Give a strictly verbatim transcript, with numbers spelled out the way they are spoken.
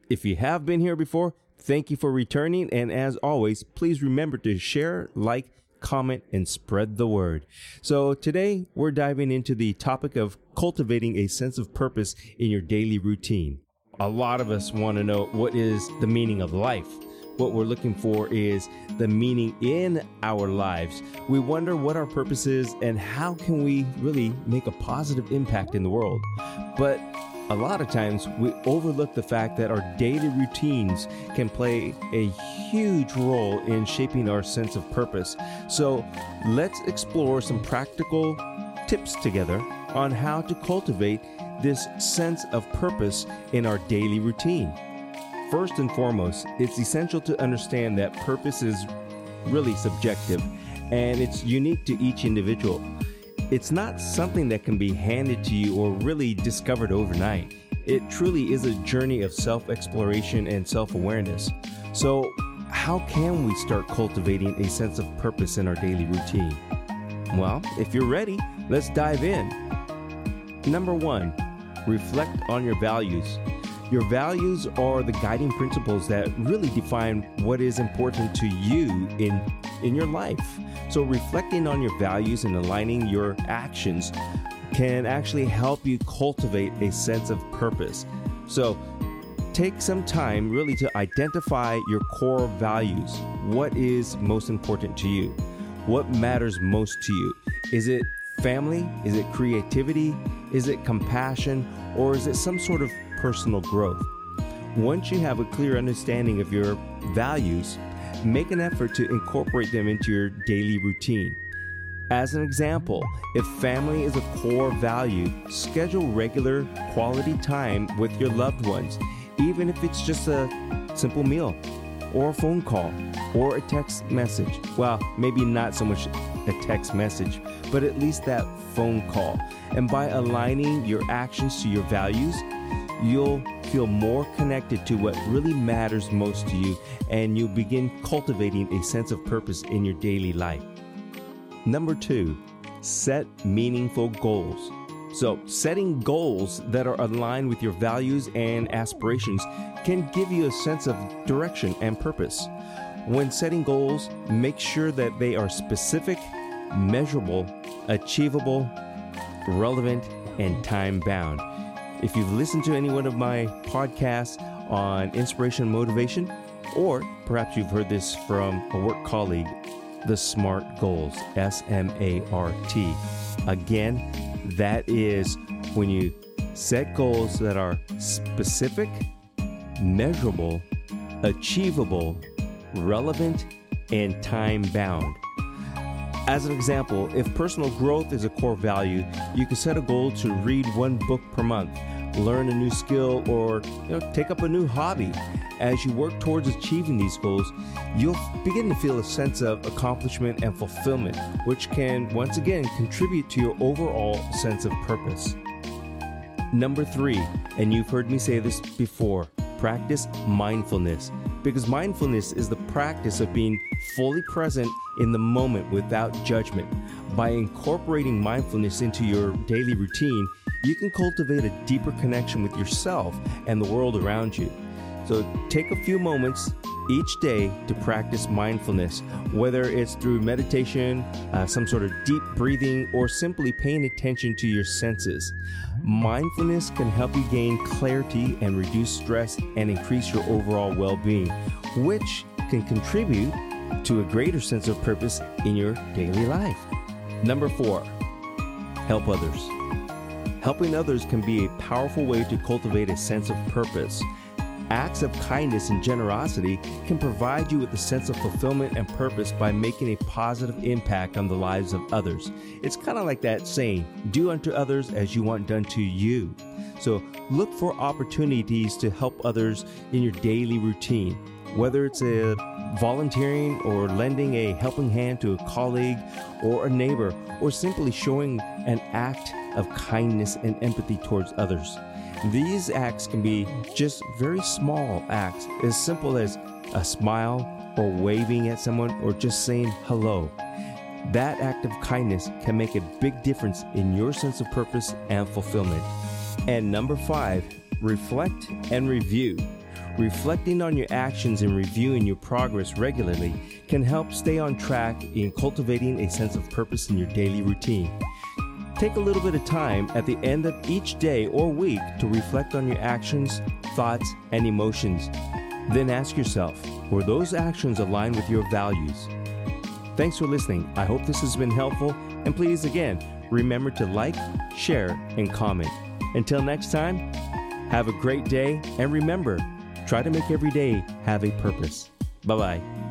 If you have been here before, thank you for returning. And as always, please remember to share, like, comment, and spread the word. So today we're diving into the topic of cultivating a sense of purpose in your daily routine. A lot of us want to know what is the meaning of life. What we're looking for is the meaning in our lives. We wonder what our purpose is and how can we really make a positive impact in the world. But a lot of times we overlook the fact that our daily routines can play a huge role in shaping our sense of purpose. So let's explore some practical tips together on how to cultivate this sense of purpose in our daily routine. First and foremost, it's essential to understand that purpose is really subjective and it's unique to each individual. It's not something that can be handed to you or really discovered overnight. It truly is a journey of self-exploration and self-awareness. So, how can we start cultivating a sense of purpose in our daily routine? Well, if you're ready, let's dive in. Number one, reflect on your values. Your values are the guiding principles that really define what is important to you in, in your life. So reflecting on your values and aligning your actions can actually help you cultivate a sense of purpose. So take some time really to identify your core values. What is most important to you? What matters most to you? Is it family? Is it creativity? Is it compassion? Or is it some sort of personal growth? Once you have a clear understanding of your values, make an effort to incorporate them into your daily routine. As an example, if family is a core value, schedule regular quality time with your loved ones, even if it's just a simple meal or a phone call or a text message. Well, maybe not so much a text message, but at least that phone call. And by aligning your actions to your values, you'll feel more connected to what really matters most to you, and you'll begin cultivating a sense of purpose in your daily life. Number two, set meaningful goals. So setting goals that are aligned with your values and aspirations can give you a sense of direction and purpose. When setting goals, make sure that they are specific, measurable, achievable, relevant, and time-bound. If you've listened to any one of my podcasts on inspiration and motivation, or perhaps you've heard this from a work colleague, the SMART goals, S M A R T. Again, that is when you set goals that are specific, measurable, achievable, relevant, and time-bound. As an example, if personal growth is a core value, you can set a goal to read one book per month, learn a new skill, or you know, take up a new hobby. As you work towards achieving these goals, you'll begin to feel a sense of accomplishment and fulfillment, which can once again contribute to your overall sense of purpose. Number three, and you've heard me say this before, practice mindfulness, because mindfulness is the practice of being fully present in the moment without judgment. By incorporating mindfulness into your daily routine, you can cultivate a deeper connection with yourself and the world around you. So take a few moments each day to practice mindfulness, whether it's through meditation, uh, some sort of deep breathing, or simply paying attention to your senses. Mindfulness can help you gain clarity and reduce stress and increase your overall well-being, which can contribute to a greater sense of purpose in your daily life. Number four, help others. Helping others can be a powerful way to cultivate a sense of purpose. Acts of kindness and generosity can provide you with a sense of fulfillment and purpose by making a positive impact on the lives of others. It's kind of like that saying, do unto others as you want done to you. So look for opportunities to help others in your daily routine, whether it's a volunteering or lending a helping hand to a colleague or a neighbor, or simply showing an act of kindness and empathy towards others. These acts can be just very small acts, as simple as a smile or waving at someone or just saying hello. That act of kindness can make a big difference in your sense of purpose and fulfillment. And number five, reflect and review. reflecting on your actions and reviewing your progress regularly can help stay on track in cultivating a sense of purpose in your daily routine. Take a little bit of time at the end of each day or week to reflect on your actions, thoughts, and emotions. Then ask yourself, were those actions aligned with your values? Thanks for listening. I hope this has been helpful. And please, again, remember to like, share, and comment. Until next time, have a great day. And remember, try to make every day have a purpose. Bye-bye.